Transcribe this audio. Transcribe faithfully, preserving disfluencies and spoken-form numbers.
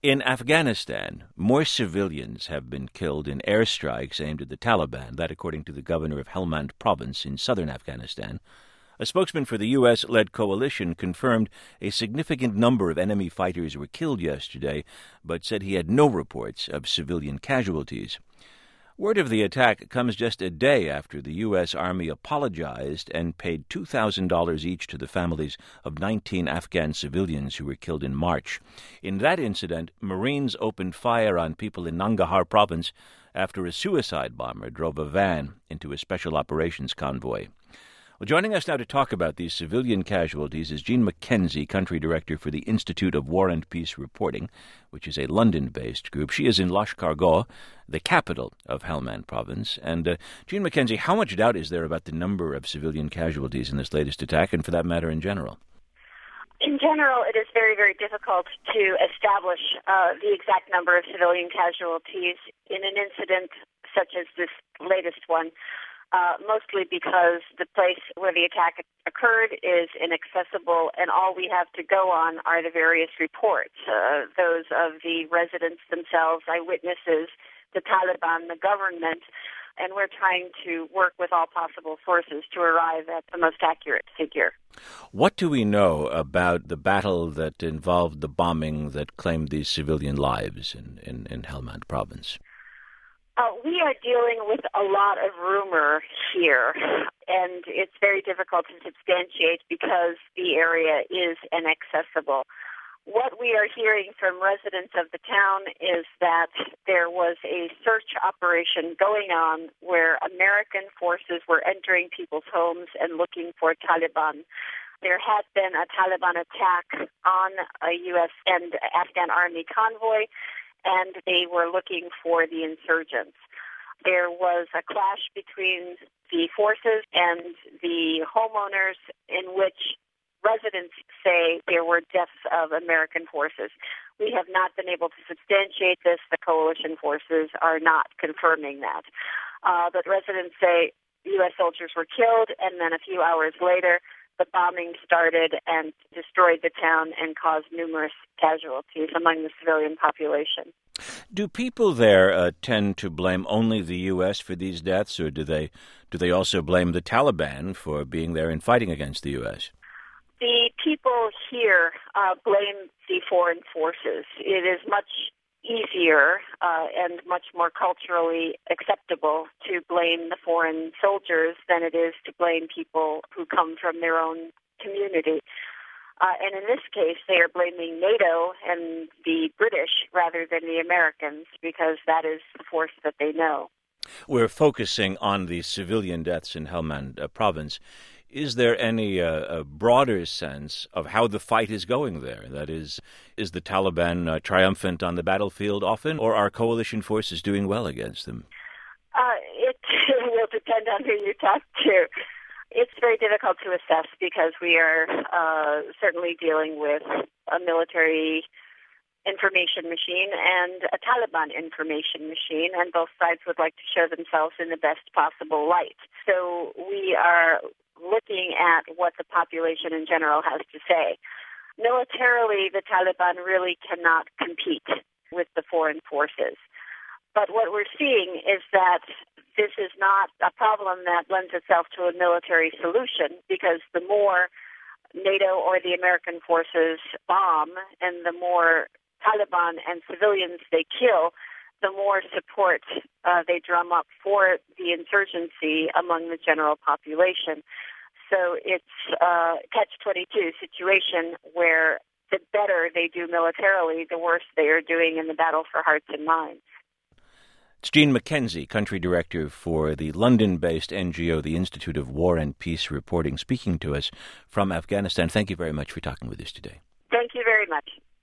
In Afghanistan, more civilians have been killed in airstrikes aimed at the Taliban, that according to the governor of Helmand province in southern Afghanistan. A spokesman for the U S-led coalition confirmed a significant number of enemy fighters were killed yesterday, but said he had no reports of civilian casualties. Word of the attack comes just a day after the U S. Army apologized and paid two thousand dollars each to the families of nineteen Afghan civilians who were killed in March. In that incident, Marines opened fire on people in Nangarhar province after a suicide bomber drove a van into a special operations convoy. Well, joining us now to talk about these civilian casualties is Jean McKenzie, Country Director for the Institute of War and Peace Reporting, which is a London-based group. She is in Lashkar-Gah, the capital of Helmand province. And, uh, Jean McKenzie, how much doubt is there about the number of civilian casualties in this latest attack, and for that matter in general? In general, it is very, very difficult to establish uh, the exact number of civilian casualties in an incident such as this latest one. Uh, mostly because the place where the attack occurred is inaccessible, and all we have to go on are the various reports, uh, those of the residents themselves, eyewitnesses, the Taliban, the government, and we're trying to work with all possible sources to arrive at the most accurate figure. What do we know about the battle that involved the bombing that claimed these civilian lives in, in, in Helmand province? Uh, we are dealing with a lot of rumor here, and it's very difficult to substantiate because the area is inaccessible. What we are hearing from residents of the town is that there was a search operation going on where American forces were entering people's homes and looking for Taliban. There had been a Taliban attack on a U S and Afghan army convoy, and they were looking for the insurgents. There was a clash between the forces and the homeowners in which residents say there were deaths of American forces. We have not been able to substantiate this. The coalition forces are not confirming that. Uh, but residents say U S soldiers were killed, and then a few hours later, the bombing started and destroyed the town and caused numerous casualties among the civilian population. Do people there uh, tend to blame only the U S for these deaths, or do they do they also blame the Taliban for being there and fighting against the U S? The people here uh, blame the foreign forces. It is much easier uh, and much more culturally acceptable to blame the foreign soldiers than it is to blame people who come from their own community. Uh, and in this case, they are blaming NATO and the British rather than the Americans because that is the force that they know. We're focusing on the civilian deaths in Helmand uh, province. Is there any uh, a broader sense of how the fight is going there? That is, is the Taliban uh, triumphant on the battlefield often, or are coalition forces doing well against them? Uh, it will depend on who you talk to. It's very difficult to assess because we are uh, certainly dealing with a military information machine and a Taliban information machine, and both sides would like to show themselves in the best possible light. So we are looking at what the population in general has to say. Militarily, the Taliban really cannot compete with the foreign forces. But what we're seeing is that this is not a problem that lends itself to a military solution, because the more NATO or the American forces bomb and the more Taliban and civilians they kill, the more support uh, they drum up for the insurgency among the general population. So it's a catch twenty-two situation where the better they do militarily, the worse they are doing in the battle for hearts and minds. It's Jean McKenzie, Country Director for the London-based N G O, the Institute of War and Peace Reporting, speaking to us from Afghanistan. Thank you very much for talking with us today. Thank you very much.